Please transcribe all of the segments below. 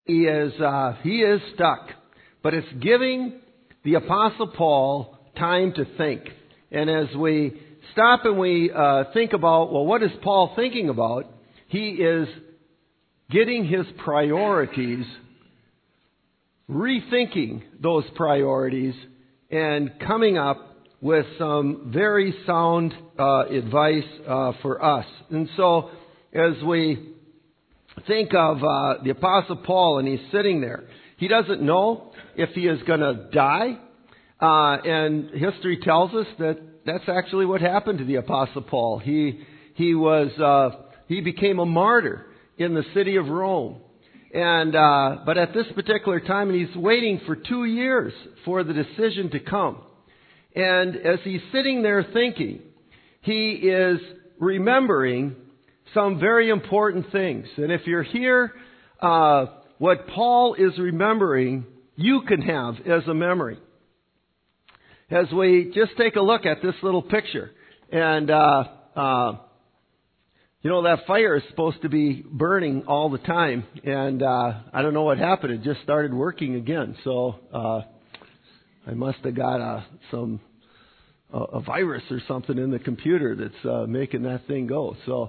He is stuck, but it's giving the Apostle Paul time to think. And as we stop and we think about, well, what is Paul thinking about? He is getting his priorities, rethinking those priorities, and coming up with some very sound advice for us. And so, as we think of the Apostle Paul, and he's sitting there, he doesn't know if he is going to die. And history tells us that that's actually what happened to the Apostle Paul. He became a martyr in the city of Rome. And but at this particular time, and he's waiting for 2 years for the decision to come. And as he's sitting there thinking, he is remembering some very important things. And if you're here, what Paul is remembering, you can have as a memory. As we just take a look at this little picture. And, that fire is supposed to be burning all the time. And I don't know what happened. It just started working again. So I must have got a virus or something in the computer that's making that thing go. So,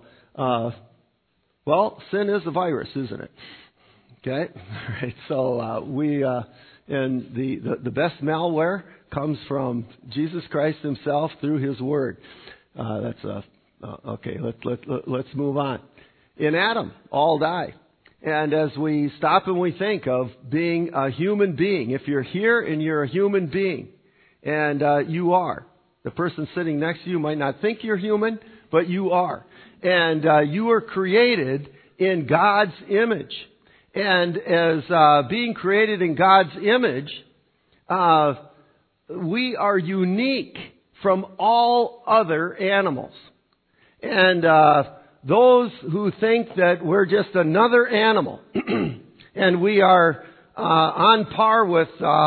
sin is a virus, isn't it? Okay? All right. So and the best malware comes from Jesus Christ Himself through His Word. Okay. Let's move on. In Adam, all die. And as we stop and we think of being a human being, if you're here and you're a human being, and you are, the person sitting next to you might not think you're human, but you are. And you were created in God's image. And as being created in God's image, we are unique from all other animals. And those who think that we're just another animal and we are on par with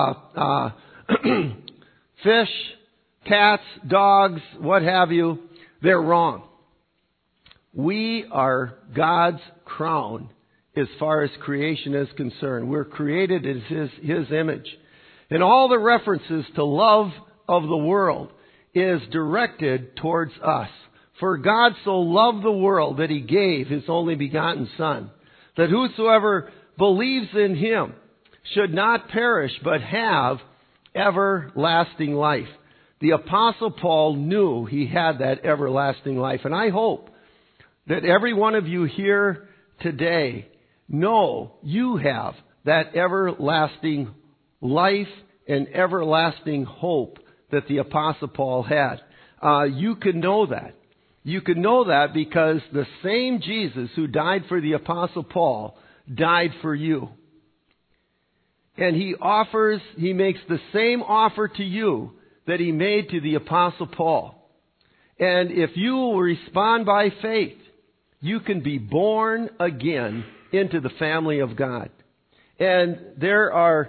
fish, cats, dogs, what have you, they're wrong. We are God's crown as far as creation is concerned. We're created in His image. And all the references to love of the world is directed towards us. For God so loved the world that He gave His only begotten Son, that whosoever believes in Him should not perish but have everlasting life. The Apostle Paul knew he had that everlasting life. And I hope that every one of you here today know you have that everlasting life and everlasting hope that the Apostle Paul had. You can know that. You can know that because the same Jesus who died for the Apostle Paul died for you. And He makes the same offer to you that He made to the Apostle Paul. And if you will respond by faith, you can be born again into the family of God. And there are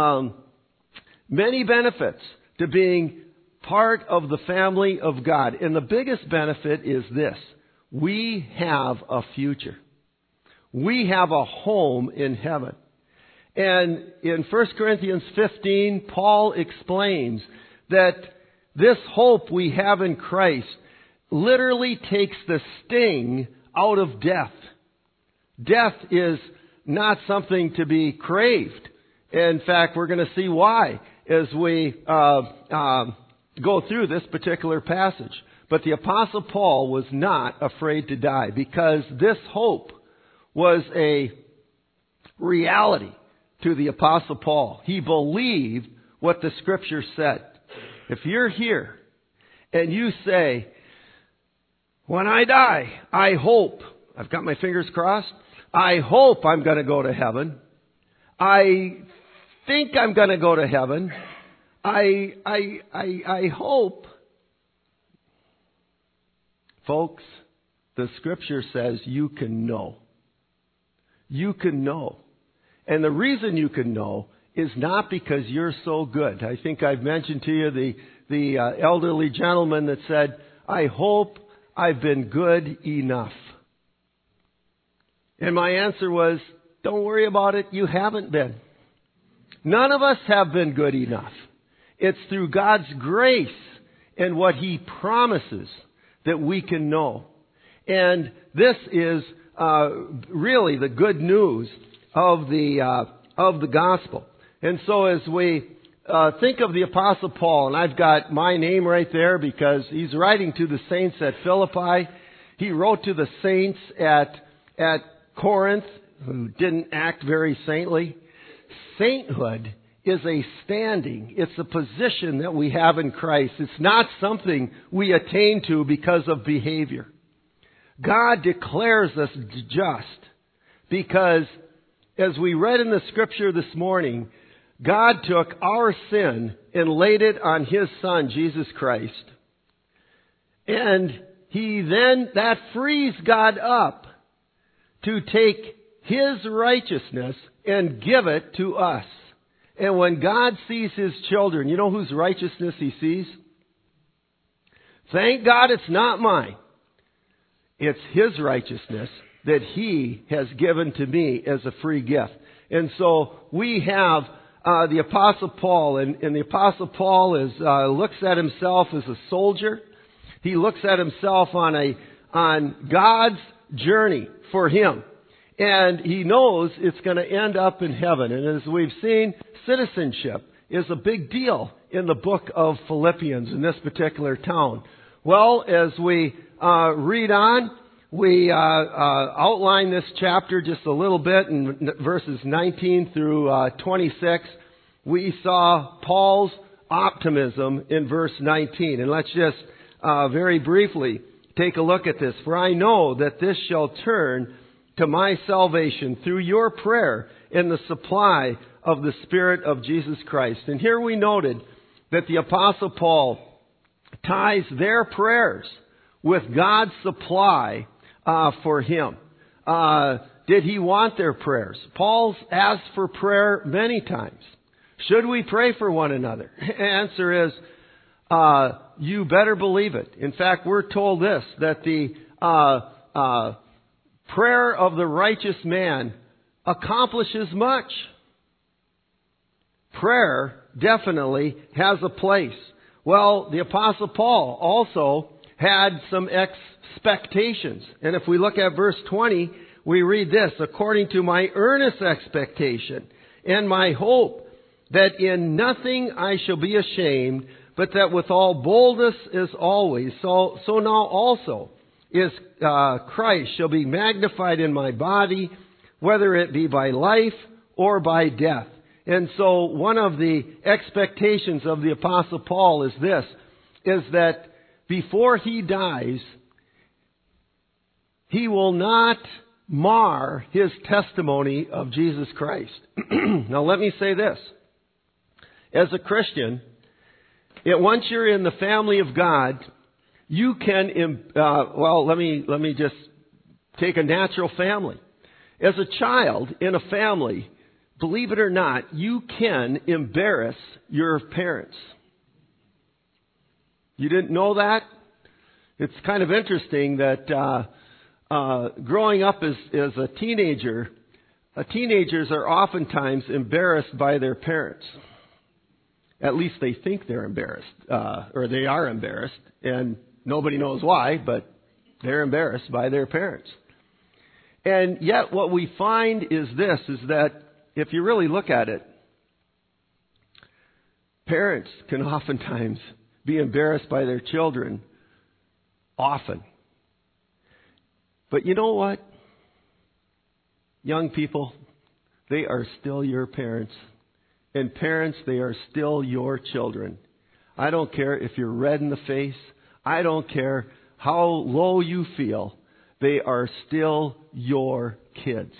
many benefits to being part of the family of God. And the biggest benefit is this: we have a future. We have a home in heaven. And in 1 Corinthians 15, Paul explains that this hope we have in Christ literally takes the sting out of death. Death is not something to be craved. In fact, we're going to see why as we go through this particular passage. But the Apostle Paul was not afraid to die because this hope was a reality to the Apostle Paul. He believed what the Scripture said. If you're here and you say, when I die, I hope, I've got my fingers crossed, I hope I'm going to go to heaven. I think I'm going to go to heaven. I hope. Folks, the Scripture says you can know. You can know. And the reason you can know is not because you're so good. I think I've mentioned to you the elderly gentleman that said, I hope I've been good enough. And my answer was, don't worry about it. You haven't been. None of us have been good enough. It's through God's grace and what He promises that we can know. And this is really the good news of the gospel. And so as we think of the Apostle Paul, and I've got my name right there because he's writing to the saints at Philippi. He wrote to the saints at Corinth who didn't act very saintly. Sainthood is a standing. It's a position that we have in Christ. It's not something we attain to because of behavior. God declares us just because, as we read in the scripture this morning, God took our sin and laid it on His Son, Jesus Christ. And that frees God up to take His righteousness and give it to us. And when God sees His children, you know whose righteousness He sees? Thank God it's not mine. It's His righteousness that He has given to me as a free gift. And so we have the Apostle Paul, and the Apostle Paul looks at himself as a soldier. He looks at himself on God's journey for him. And he knows it's going to end up in heaven. And as we've seen, citizenship is a big deal in the book of Philippians in this particular town. Well, as we read on, we outline this chapter just a little bit in verses 19 through 26. We saw Paul's optimism in verse 19. And let's just very briefly take a look at this. For I know that this shall turn to my salvation through your prayer in the supply of the Spirit of Jesus Christ. And here we noted that the Apostle Paul ties their prayers with God's supply for him. Did he want their prayers? Paul's asked for prayer many times. Should we pray for one another? Answer is, you better believe it. In fact, we're told this, that the prayer of the righteous man accomplishes much. Prayer definitely has a place. Well, the Apostle Paul also had some expectations. And if we look at verse 20, we read this, according to my earnest expectation and my hope that in nothing I shall be ashamed, but that with all boldness as always, so now also is Christ shall be magnified in my body, whether it be by life or by death. And so one of the expectations of the Apostle Paul is this, is that before he dies, he will not mar his testimony of Jesus Christ. Now let me say this. As a Christian, once you're in the family of God, you can, let me just take a natural family. As a child in a family, believe it or not, you can embarrass your parents. You didn't know that? It's kind of interesting that growing up as a teenager, teenagers are oftentimes embarrassed by their parents. At least they think they're embarrassed, or they are embarrassed, and nobody knows why, but they're embarrassed by their parents. And yet what we find is this, is that if you really look at it, parents can oftentimes be embarrassed by their children often. But you know what? Young people, they are still your parents. And parents, they are still your children. I don't care if you're red in the face. I don't care how low you feel. They are still your kids.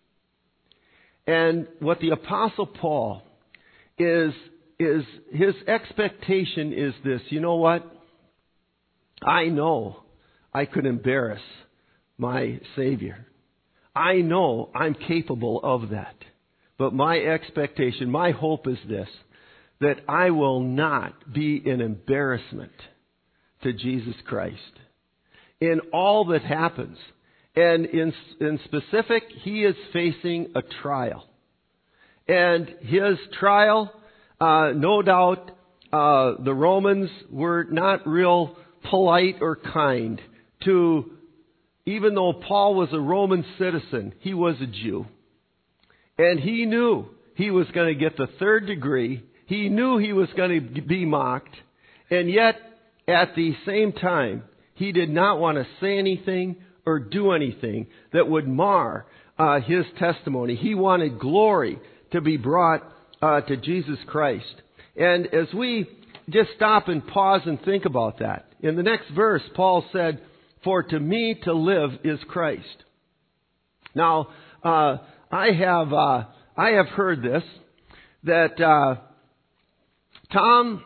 And what the Apostle Paul is his expectation is this. You know what? I know I could embarrass my Savior. I know I'm capable of that. But my expectation, my hope is this, that I will not be an embarrassment to Jesus Christ in all that happens. And in specific, he is facing a trial. And his trial, no doubt, the Romans were not real polite or kind to, even though Paul was a Roman citizen, he was a Jew. And he knew he was going to get the third degree. He knew he was going to be mocked. And yet, at the same time, he did not want to say anything or do anything that would mar his testimony. He wanted glory to be brought to Jesus Christ. And as we just stop and pause and think about that, in the next verse, Paul said, "For to me to live is Christ." Now, I have heard this, that Tom,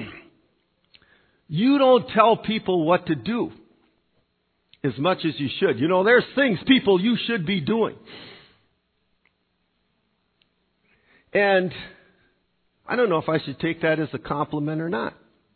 you don't tell people what to do as much as you should. You know, there's things, people, you should be doing. And I don't know if I should take that as a compliment or not.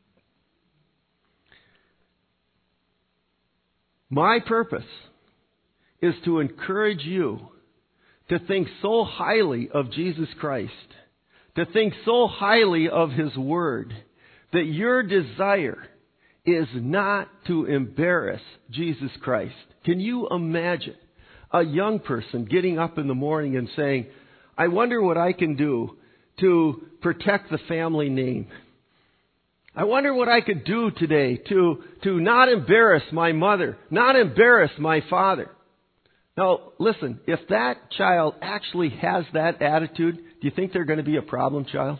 My purpose is to encourage you to think so highly of Jesus Christ, to think so highly of His Word, that your desire is not to embarrass Jesus Christ. Can you imagine a young person getting up in the morning and saying, "I wonder what I can do to protect the family name. I wonder what I could do today to not embarrass my mother, not embarrass my father." Now, listen, if that child actually has that attitude, do you think they're going to be a problem child?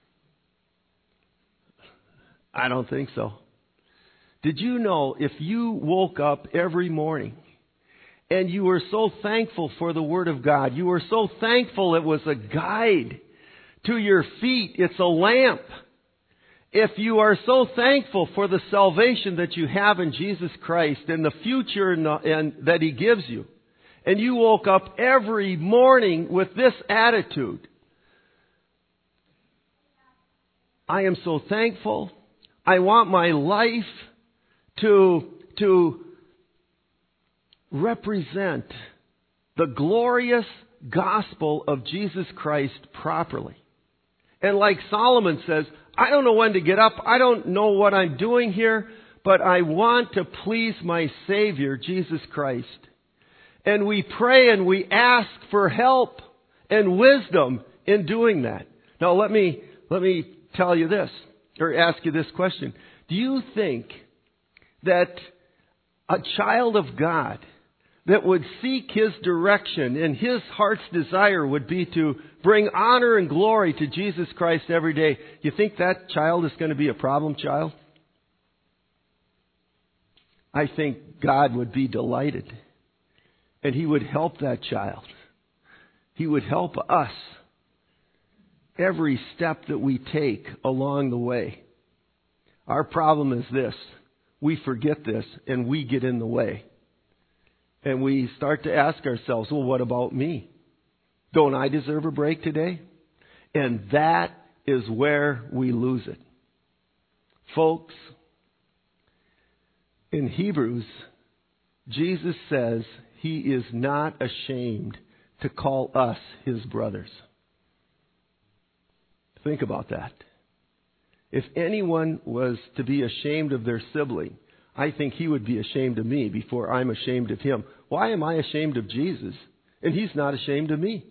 I don't think so. Did you know if you woke up every morning and you were so thankful for the Word of God, you were so thankful it was a guide to your feet, it's a lamp. If you are so thankful for the salvation that you have in Jesus Christ and the future and that He gives you, and you woke up every morning with this attitude, "I am so thankful. I want my life to represent the glorious gospel of Jesus Christ properly." And like Solomon says, "I don't know when to get up. I don't know what I'm doing here, but I want to please my Savior, Jesus Christ." And we pray and we ask for help and wisdom in doing that. Now let me tell you this, or ask you this question. Do you think that a child of God that would seek His direction and his heart's desire would be to bring honor and glory to Jesus Christ every day, you think that child is going to be a problem child? I think God would be delighted. And He would help that child. He would help us every step that we take along the way. Our problem is this. We forget this and we get in the way. And we start to ask ourselves, well, what about me? Don't I deserve a break today? And that is where we lose it. Folks, in Hebrews, Jesus says He is not ashamed to call us His brothers. Think about that. If anyone was to be ashamed of their sibling, I think he would be ashamed of me before I'm ashamed of him. Why am I ashamed of Jesus and He's not ashamed of me?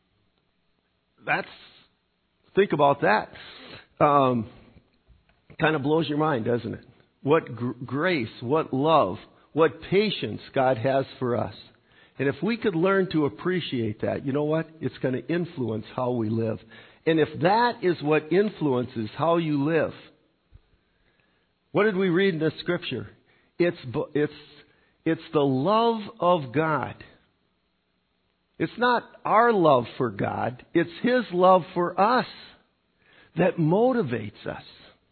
Think about that. Kind of blows your mind, doesn't it? What grace, what love, what patience God has for us. And if we could learn to appreciate that, you know what? It's going to influence how we live. And if that is what influences how you live, what did we read in the Scripture? It's the love of God. It's not our love for God. It's His love for us that motivates us.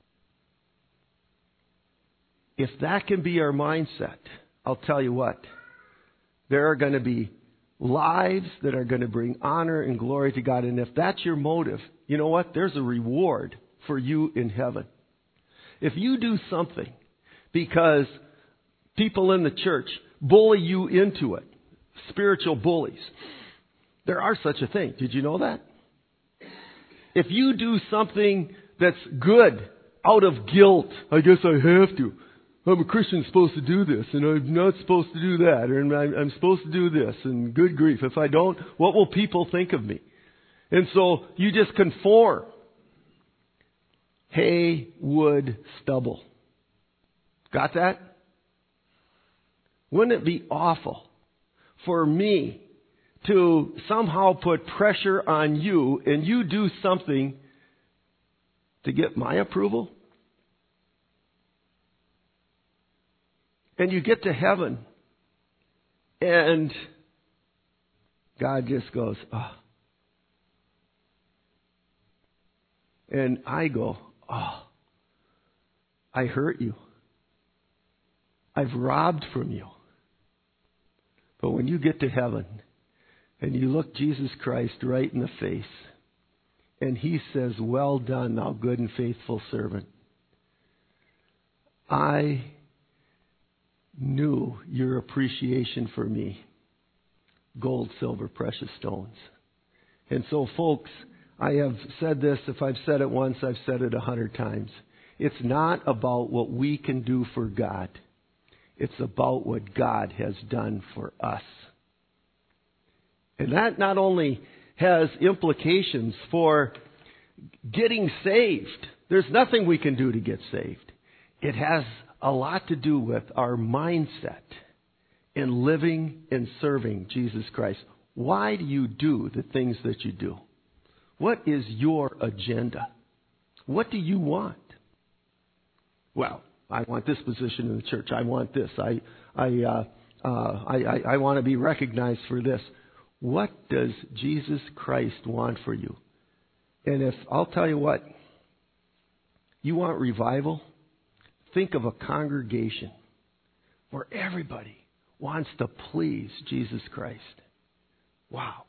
If that can be our mindset, I'll tell you what, there are going to be lives that are going to bring honor and glory to God. And if that's your motive, you know what? There's a reward for you in heaven. If you do something because people in the church bully you into it, spiritual bullies. There are such a thing. Did you know that? If you do something that's good out of guilt, I guess I have to. I'm a Christian, supposed to do this, and I'm not supposed to do that, and I'm supposed to do this, and good grief, if I don't, what will people think of me? And so you just conform. Hay, wood, stubble. Got that? Wouldn't it be awful for me to somehow put pressure on you and you do something to get my approval? And you get to heaven and God just goes, oh. And I go, oh, I hurt you. I've robbed from you. But when you get to heaven and you look Jesus Christ right in the face and He says, well done, thou good and faithful servant. I knew your appreciation for me. Gold, silver, precious stones. And so, folks, I have said this. If I've said it once, I've said it 100 times. It's not about what we can do for God. It's about what God has done for us. And that not only has implications for getting saved. There's nothing we can do to get saved. It has a lot to do with our mindset in living and serving Jesus Christ. Why do you do the things that you do? What is your agenda? What do you want? Well, I want this position in the church. I want this. I want to be recognized for this. What does Jesus Christ want for you? And if I'll tell you what, you want revival, think of a congregation where everybody wants to please Jesus Christ. Wow.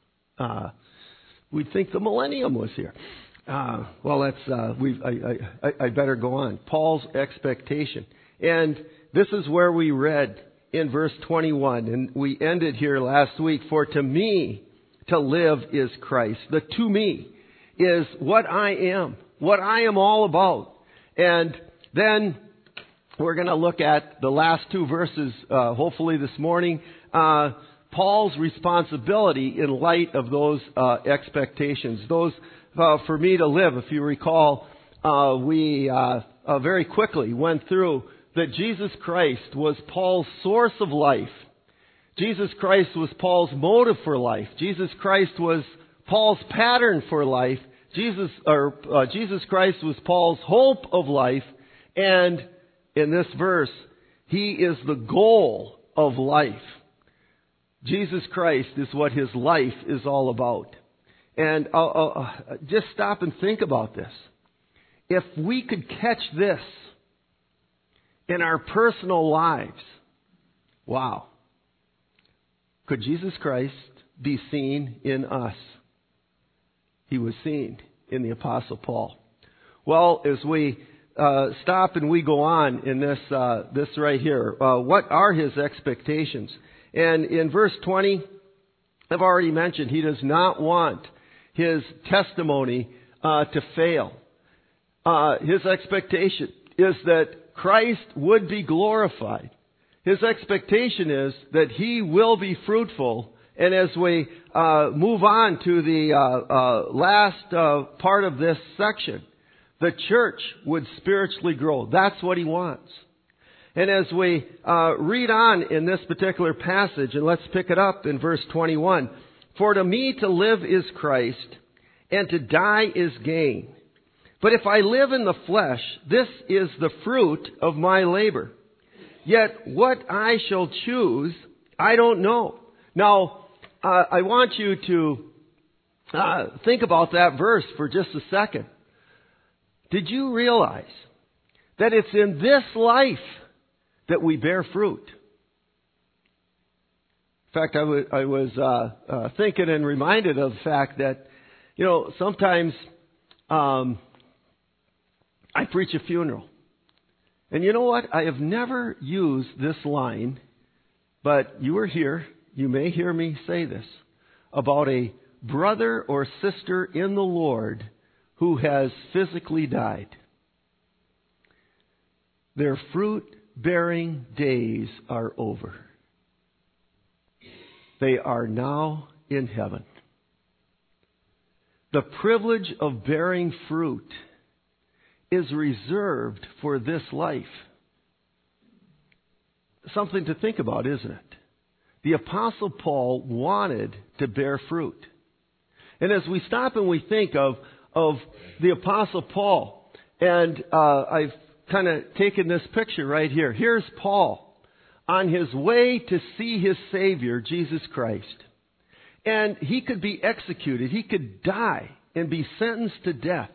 We'd think the millennium was here. Well, that's I better go on. Paul's expectation. And this is where we read in verse 21, and we ended here last week. For to me, to live is Christ. The to me is what I am all about. And then we're going to look at the last two verses, hopefully this morning. Paul's responsibility in light of those expectations. Those for me to live. If you recall, we very quickly went through that Jesus Christ was Paul's source of life. Jesus Christ was Paul's motive for life. Jesus Christ was Paul's pattern for life. Jesus Christ was Paul's hope of life. And in this verse, He is the goal of life. Jesus Christ is what His life is all about. And just stop and think about this. If we could catch this in our personal lives, wow. Could Jesus Christ be seen in us? He was seen in the Apostle Paul. Well, as we stop and we go on in this right here, what are his expectations? And in verse 20, I've already mentioned he does not want his testimony to fail. His expectation is that Christ would be glorified. His expectation is that he will be fruitful. And as we move on to the last part of this section, the church would spiritually grow. That's what he wants. And as we read on in this particular passage, and let's pick it up in verse 21. For to me to live is Christ, and to die is gain. But if I live in the flesh, this is the fruit of my labor. Yet what I shall choose, I don't know. Now, I want you to think about that verse for just a second. Did you realize that it's in this life that we bear fruit? In fact, I was thinking and reminded of the fact that, sometimes I preach a funeral. And you know what? I have never used this line, but you were here you may hear me say this, about a brother or sister in the Lord who has physically died. Their fruit-bearing days are over. They are now in heaven. The privilege of bearing fruit is reserved for this life. Something to think about, isn't it? The Apostle Paul wanted to bear fruit. And as we stop and we think of the Apostle Paul, and I've kind of taken this picture right here. Here's Paul on his way to see his Savior, Jesus Christ. And he could be executed. He could die and be sentenced to death.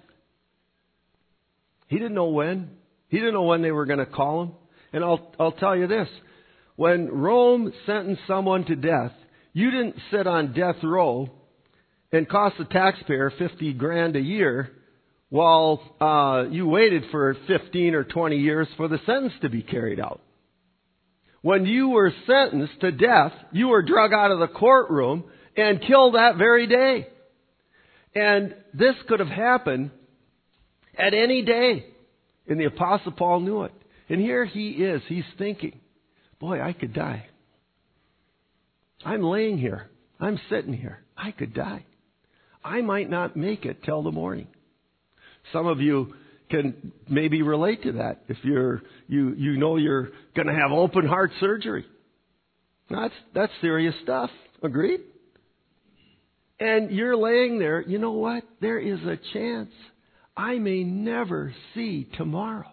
He didn't know when. He didn't know when they were going to call him. And I'll tell you this. When Rome sentenced someone to death, you didn't sit on death row and cost the taxpayer $50,000 a year while you waited for 15 or 20 years for the sentence to be carried out. When you were sentenced to death, you were drug out of the courtroom and killed that very day. And this could have happened at any day. And the Apostle Paul knew it. And here he is. He's thinking, boy, I could die. I'm laying here. I'm sitting here. I could die. I might not make it till the morning. Some of you can maybe relate to that if you know you're going to have open heart surgery. That's serious stuff. Agreed? And you're laying there, you know what? There is a chance I may never see tomorrow.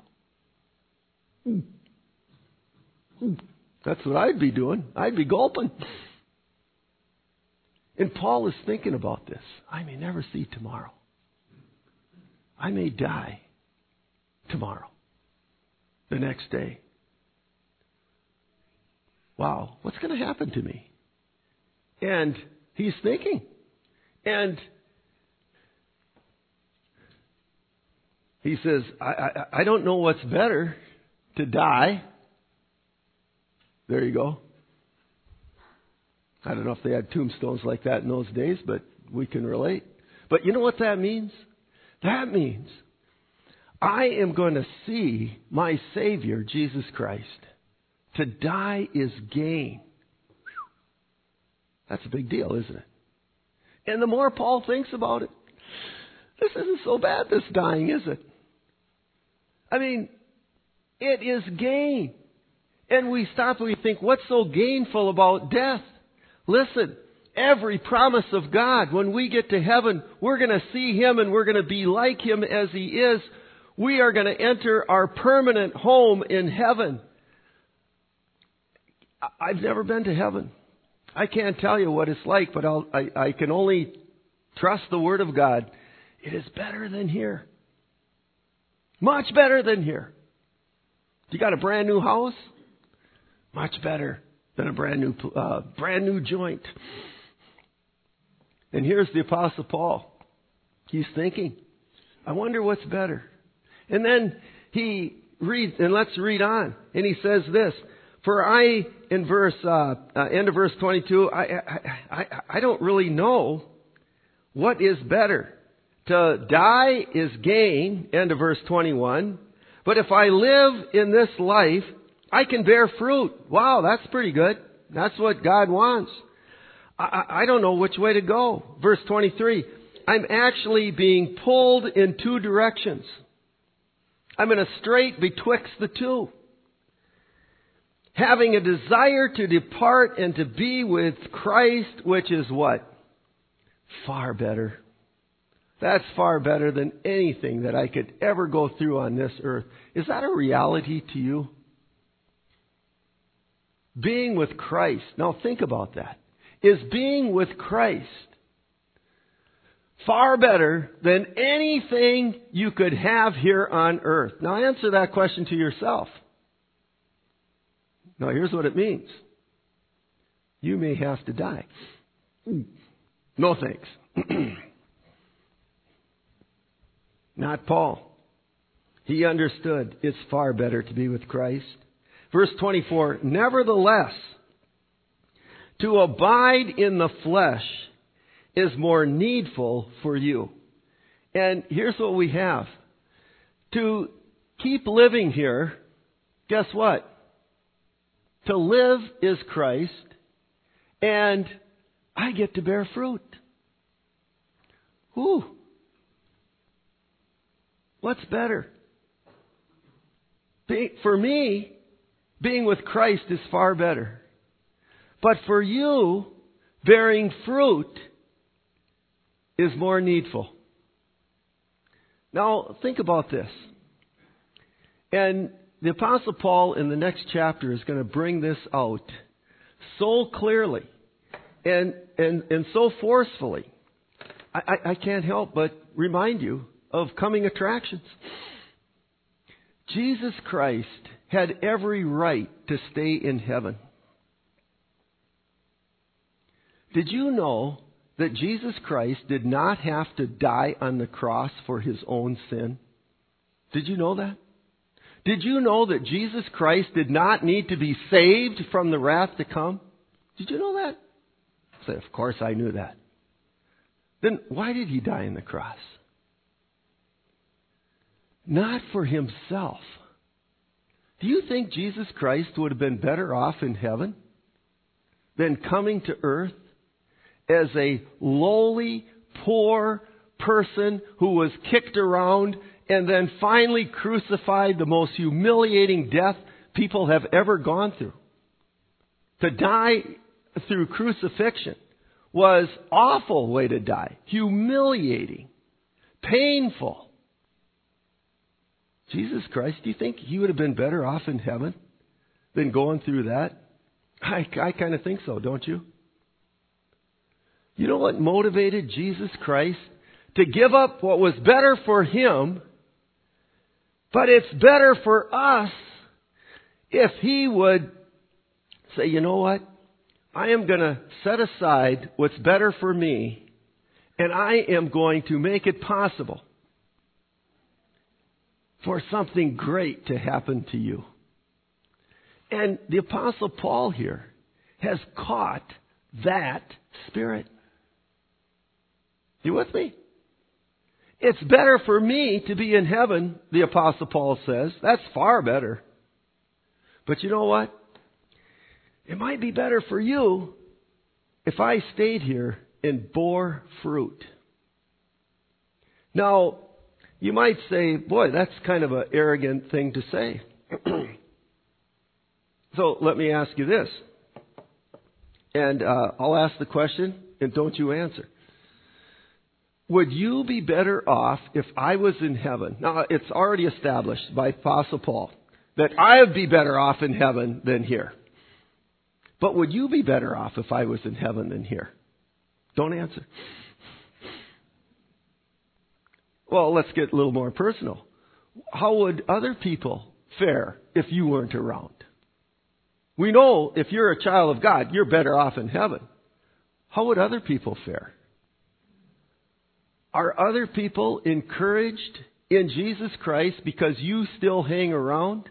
That's what I'd be doing. I'd be gulping. And Paul is thinking about this. I may never see tomorrow. I may die tomorrow, the next day. Wow, what's going to happen to me? And he's thinking. And he says, I don't know what's better, to die. There you go. I don't know if they had tombstones like that in those days, but we can relate. But you know what that means? That means I am going to see my Savior, Jesus Christ. To die is gain. That's a big deal, isn't it? And the more Paul thinks about it, this isn't so bad, this dying, is it? I mean, it is gain. And we stop and we think, what's so gainful about death? Listen, every promise of God, when we get to heaven, we're going to see Him and we're going to be like Him as He is. We are going to enter our permanent home in heaven. I've never been to heaven. I can't tell you what it's like, but I can only trust the Word of God. It is better than here. Much better than here. You got a brand new house? Much better than a brand new joint. And here's the Apostle Paul. He's thinking, I wonder what's better. And then he reads, and let's read on. And he says this, for I, in end of verse 22, I don't really know what is better. To die is gain, end of verse 21. But if I live in this life, I can bear fruit. Wow, that's pretty good. That's what God wants. I don't know which way to go. Verse 23, I'm actually being pulled in two directions. I'm in a strait betwixt the two. Having a desire to depart and to be with Christ, which is what? Far better. That's far better than anything that I could ever go through on this earth. Is that a reality to you? Being with Christ. Now think about that. Is being with Christ far better than anything you could have here on earth? Now answer that question to yourself. Now here's what it means. You may have to die. No thanks. Not Paul. He understood it's far better to be with Christ. Verse 24, nevertheless, To abide in the flesh is more needful for you. And here's what we have. To keep living here, guess what? To live is Christ, and I get to bear fruit. Whew. What's better? For me, being with Christ is far better. But for you, bearing fruit is more needful. Now, think about this. And the Apostle Paul in the next chapter is going to bring this out so clearly and so forcefully. I can't help but remind you of coming attractions. Jesus Christ had every right to stay in heaven. Did you know that Jesus Christ did not have to die on the cross for his own sin? Did you know that? Did you know that Jesus Christ did not need to be saved from the wrath to come? Did you know that? I say, of course I knew that. Then why did he die on the cross? Not for himself. Do you think Jesus Christ would have been better off in heaven than coming to earth as a lowly, poor person who was kicked around and then finally crucified, the most humiliating death people have ever gone through? To die through crucifixion was an awful way to die. Humiliating. Painful. Jesus Christ, do you think he would have been better off in heaven than going through that? I kind of think so, don't you? You know what motivated Jesus Christ to give up what was better for him, but it's better for us if he would say, you know what? I am going to set aside what's better for me, and I am going to make it possible for something great to happen to you. And the Apostle Paul here has caught that spirit. You with me? It's better for me to be in heaven, the Apostle Paul says. That's far better. But you know what? It might be better for you if I stayed here and bore fruit. Now, you might say, boy, that's kind of an arrogant thing to say. So let me ask you this. And I'll ask the question, and don't you answer. Would you be better off if I was in heaven? Now, it's already established by Apostle Paul that I would be better off in heaven than here. But would you be better off if I was in heaven than here? Don't answer. Well, let's get a little more personal. How would other people fare if you weren't around? We know if you're a child of God, you're better off in heaven. How would other people fare? Are other people encouraged in Jesus Christ because you still hang around?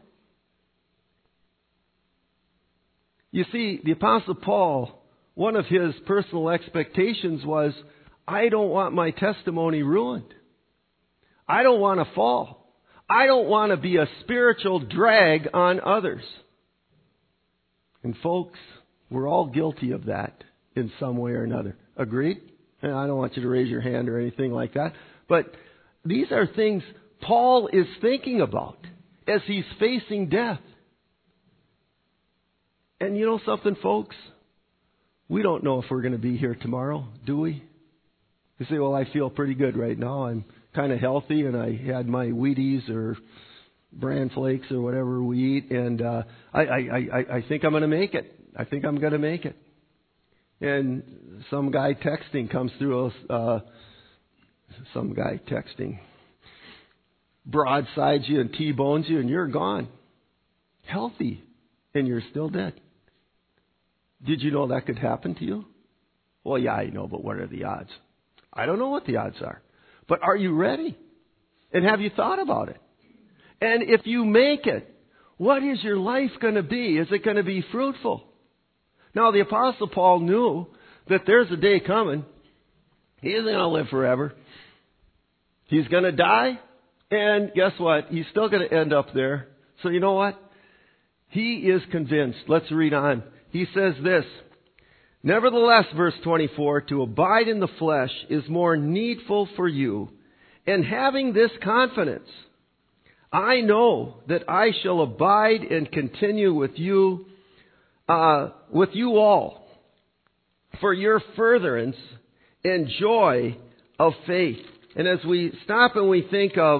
You see, the Apostle Paul, one of his personal expectations was, I don't want my testimony ruined. I don't want to fall. I don't want to be a spiritual drag on others. And folks, we're all guilty of that in some way or another. Agreed? And I don't want you to raise your hand or anything like that. But these are things Paul is thinking about as he's facing death. And you know something, folks? We don't know if we're going to be here tomorrow, do we? You say, well, I feel pretty good right now. I'm kind of healthy, and I had my Wheaties or bran flakes or whatever we eat, and I think I'm going to make it. I think I'm going to make it. And some guy texting comes through, broadsides you and T-bones you, and you're gone. Healthy, and you're still dead. Did you know that could happen to you? Well, yeah, I know, but what are the odds? I don't know what the odds are. But are you ready? And have you thought about it? And if you make it, what is your life going to be? Is it going to be fruitful? Now, the Apostle Paul knew that there's a day coming. He isn't going to live forever. He's going to die. And guess what? He's still going to end up there. So you know what? He is convinced. Let's read on. He says this, "Nevertheless," verse 24, "to abide in the flesh is more needful for you. And having this confidence, I know that I shall abide and continue with you all, for your furtherance and joy of faith." And as we stop and we think of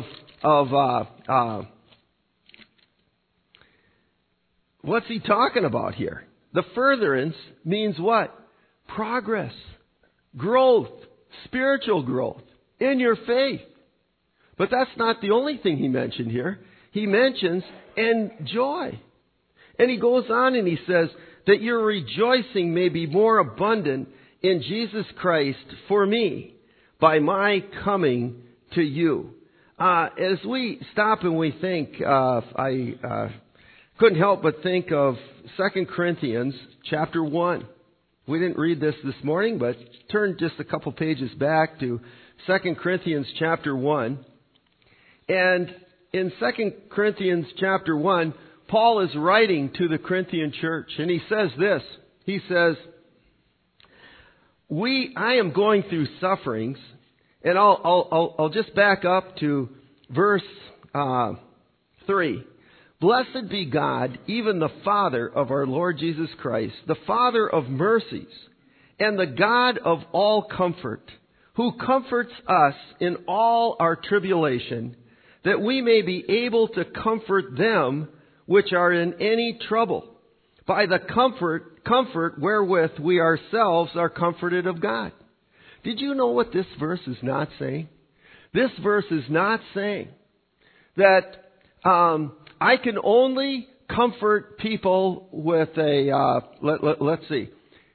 what's he talking about here? The furtherance means what? Progress, growth, spiritual growth in your faith. But that's not the only thing he mentioned here. He mentions and joy. And he goes on and he says that your rejoicing may be more abundant in Jesus Christ for me by my coming to you. As we stop and we think, I couldn't help but think of 2 Corinthians chapter 1. We didn't read this morning, but turn just a couple pages back to 2 Corinthians chapter 1. And in 2 Corinthians chapter 1, Paul is writing to the Corinthian church, and he says this. He says, I am going through sufferings, and I'll just back up to verse 3. "Blessed be God, even the Father of our Lord Jesus Christ, the Father of mercies, and the God of all comfort, who comforts us in all our tribulation, that we may be able to comfort them which are in any trouble, by the comfort wherewith we ourselves are comforted of God." Did you know what this verse is not saying? This verse is not saying that I can only comfort people with let's see,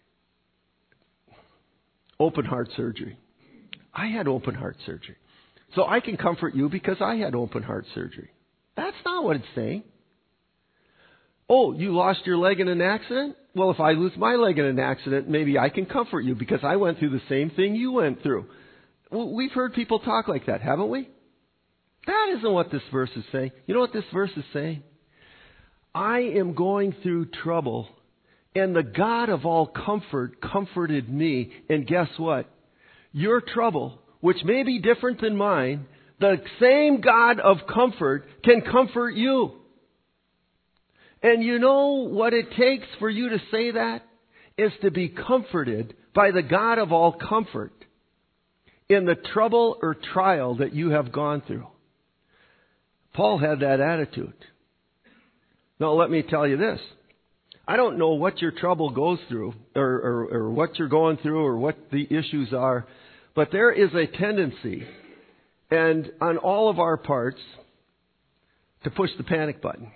open heart surgery. I had open heart surgery. So I can comfort you because I had open heart surgery. That's not what it's saying. Oh, you lost your leg in an accident? Well, if I lose my leg in an accident, maybe I can comfort you because I went through the same thing you went through. We've heard people talk like that, haven't we? That isn't what this verse is saying. You know what this verse is saying? I am going through trouble, and the God of all comfort comforted me. And guess what? Your trouble, which may be different than mine, the same God of comfort can comfort you. And you know what it takes for you to say that? Is to be comforted by the God of all comfort in the trouble or trial that you have gone through. Paul had that attitude. Now let me tell you this. I don't know what your trouble goes through or what you're going through or what the issues are, but there is a tendency, and on all of our parts, to push the panic button.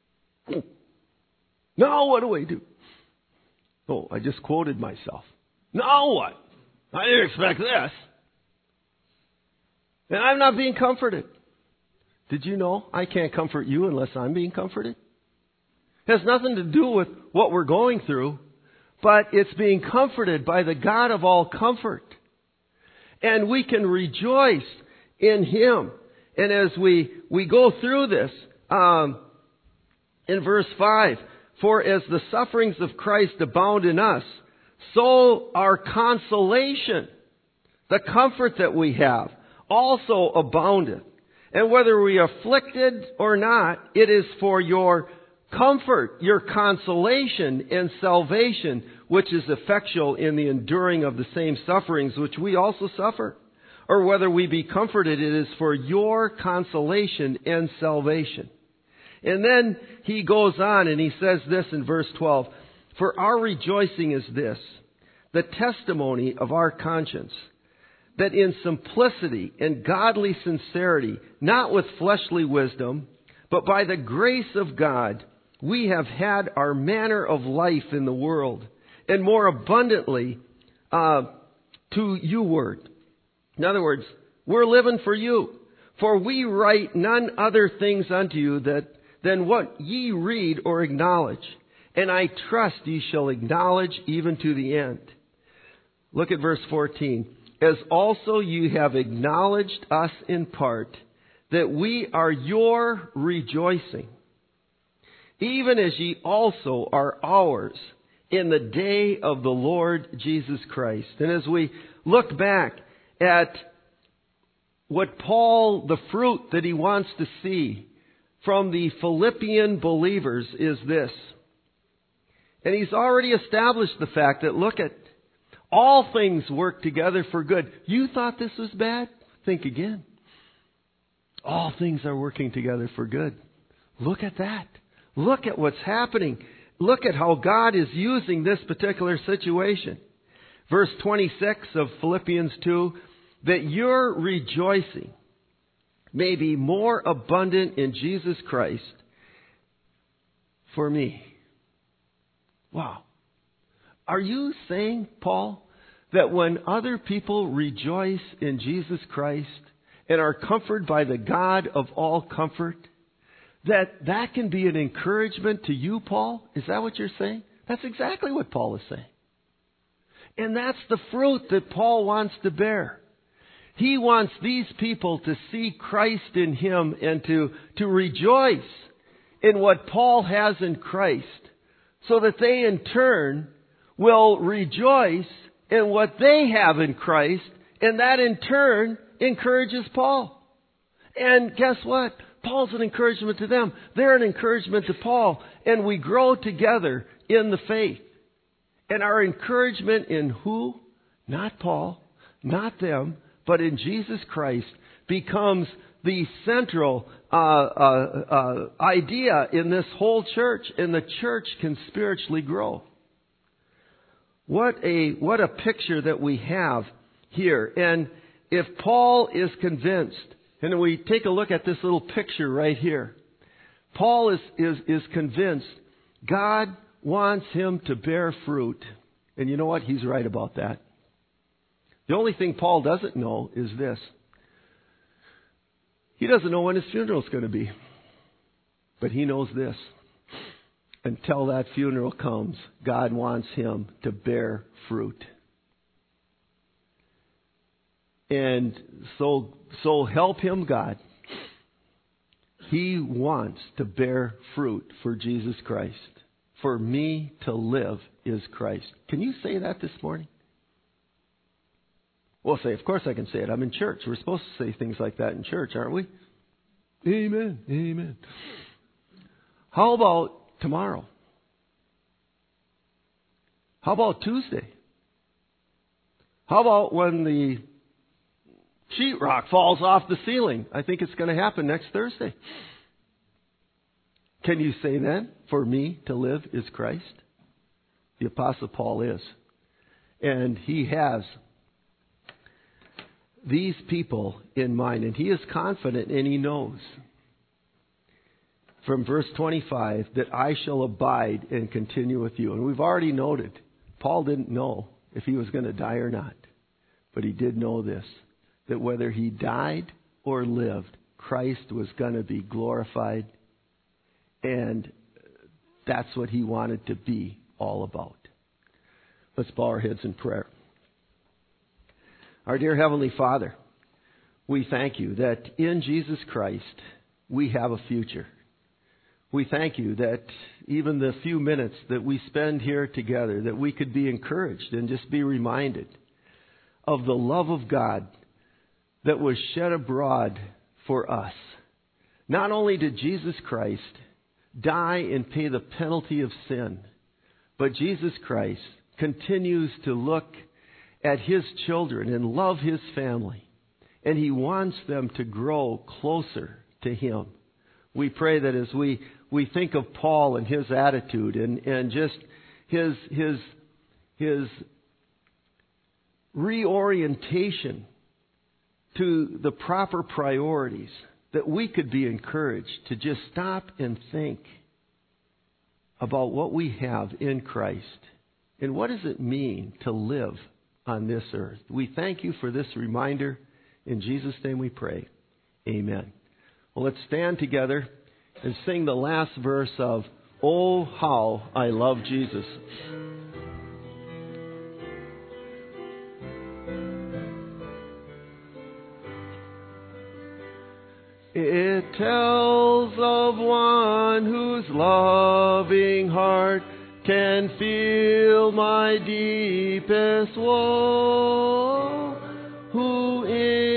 Now what do I do? Oh, I just quoted myself. Now what? I didn't expect this. And I'm not being comforted. Did you know I can't comfort you unless I'm being comforted? It has nothing to do with what we're going through, but it's being comforted by the God of all comfort. And we can rejoice in Him. And as we go through this, in verse 5, "For as the sufferings of Christ abound in us, so our consolation," the comfort that we have, "also aboundeth. And whether we are afflicted or not, it is for your comfort, your consolation and salvation, which is effectual in the enduring of the same sufferings which we also suffer. Or whether we be comforted, it is for your consolation and salvation." And then he goes on and he says this in verse 12, "For our rejoicing is this, the testimony of our conscience, that in simplicity and godly sincerity, not with fleshly wisdom, but by the grace of God, we have had our manner of life in the world, and more abundantly to you word." In other words, we're living for you. "For we write none other things unto you than what ye read or acknowledge. and I trust ye shall acknowledge even to the end. Look at verse 14. As also ye have acknowledged us in part, that we are your rejoicing, even as ye also are ours in the day of the Lord Jesus Christ. And as we look back at what Paul, the fruit that he wants to see from the Philippian believers is this. And he's already established the fact that, look at, all things work together for good. You thought this was bad? Think again. All things are working together for good. Look at that. Look at what's happening. Look at how God is using this particular situation. Verse 26 of Philippians 2, that your rejoicing may be more abundant in Jesus Christ for me. Wow. Are you saying, Paul, that when other people rejoice in Jesus Christ and are comforted by the God of all comfort, that can be an encouragement to you, Paul? Is that what you're saying? That's exactly what Paul is saying. And that's the fruit that Paul wants to bear. He wants these people to see Christ in him and to rejoice in what Paul has in Christ, so that they in turn will rejoice in what they have in Christ, and that in turn encourages Paul. And guess what? Paul's an encouragement to them. They're an encouragement to Paul. And we grow together in the faith. And our encouragement in who? Not Paul, not them, but in Jesus Christ becomes the central idea in this whole church. And the church can spiritually grow. What a picture that we have here. And if Paul is convinced, and we take a look at this little picture right here. Paul is convinced God wants him to bear fruit. And you know what? He's right about that. The only thing Paul doesn't know is this. He doesn't know when his funeral is going to be. But he knows this. Until that funeral comes, God wants him to bear fruit. And so help him, God. He wants to bear fruit for Jesus Christ. For me to live is Christ. Can you say that this morning? Well, say, of course I can say it. I'm in church. We're supposed to say things like that in church, aren't we? Amen. Amen. How about tomorrow? How about Tuesday? How about when the sheetrock falls off the ceiling? I think it's going to happen next Thursday. Can you say then, for me to live is Christ? The Apostle Paul is. And he has these people in mind. And he is confident and he knows from verse 25 that I shall abide and continue with you. And we've already noted, Paul didn't know if he was going to die or not. But he did know this, that whether he died or lived, Christ was going to be glorified. And that's what he wanted to be all about. Let's bow our heads in prayer. Our dear Heavenly Father, we thank you that in Jesus Christ we have a future. We thank you that even the few minutes that we spend here together, that we could be encouraged and just be reminded of the love of God that was shed abroad for us. Not only did Jesus Christ die and pay the penalty of sin, but Jesus Christ continues to look at His children and love His family. And He wants them to grow closer to Him. We pray that as we think of Paul and his attitude and just his reorientation to the proper priorities, that we could be encouraged to just stop and think about what we have in Christ and what does it mean to live on this earth. We thank you for this reminder. In Jesus' name we pray. Amen. Well, let's stand together and sing the last verse of Oh, how I love Jesus. It tells of one whose loving heart can feel my deepest woe, who in